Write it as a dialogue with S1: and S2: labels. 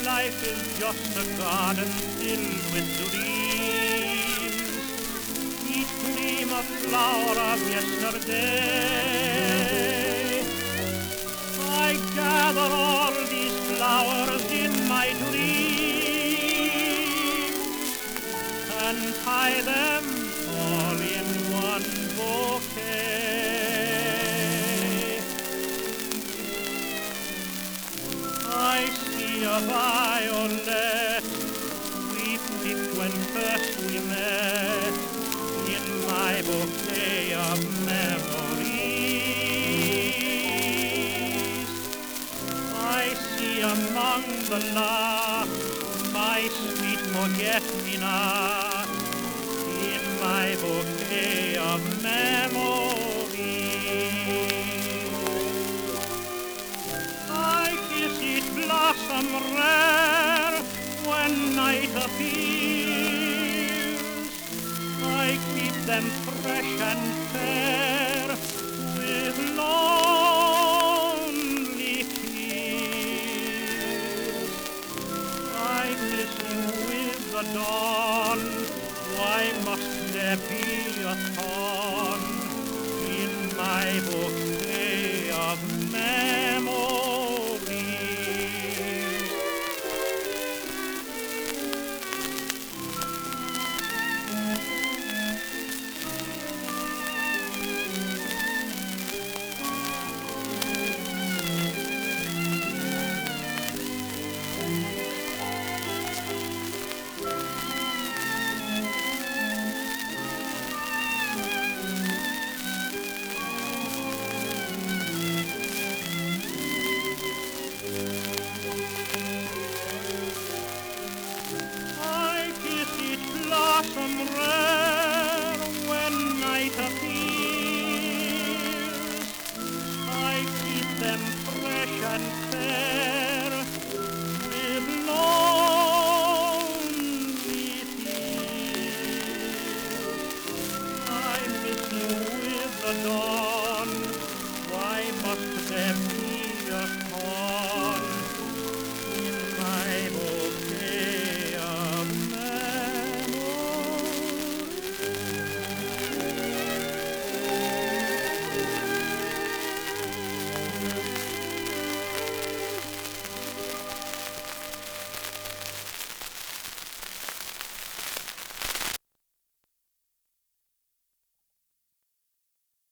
S1: life is just a garden filled with dreams. Each gleam a flower of yesterday. I gather all these flowers in my dreams and tie them all in one bouquet. I see a violet we picked when first we met in my bouquet of memories. I see among the lark my sweet forget-me-not in my bouquet of memories. I kiss each blossom rare when night appears. I keep them